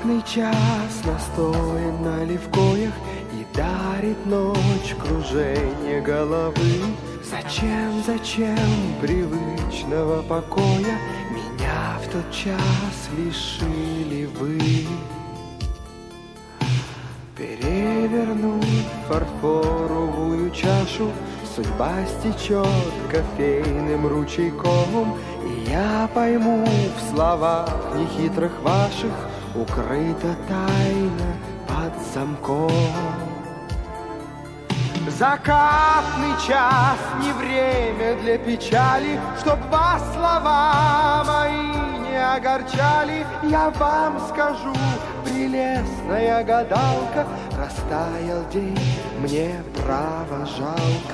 Закатный час настоен на левкоях и дарит ночь кружение головы. Зачем привычного покоя меня в тот час лишили вы? Перевернув фарфоровую чашу, судьба стечет кофейным ручейком, и я пойму в словах нехитрых ваших укрыта тайна под замком. Закатный час не время для печали, чтоб вас слова мои не огорчали. Я вам скажу, прелестная гадалка, растаял день, мне право жалко.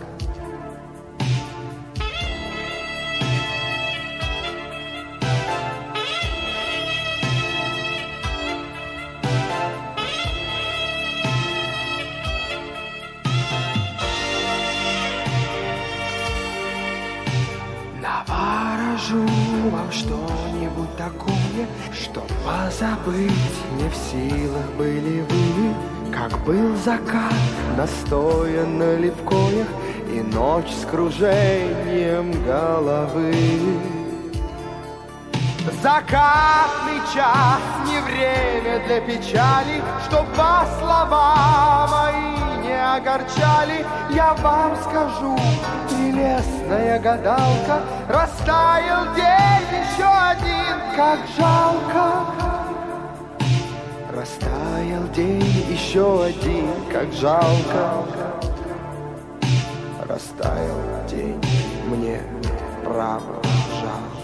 Наворожу вам что-нибудь такое, что позабыть не в силах были вы. Как был закат настоян на левкоях и ночь с кружением головы. Закатный час не время для печали, чтоб вас слова мои не огорчали. Я вам скажу, прелестная гадалка, растаял день еще один, как жалко. Растаял день еще один, как жалко. Растаял день, мне право жалко.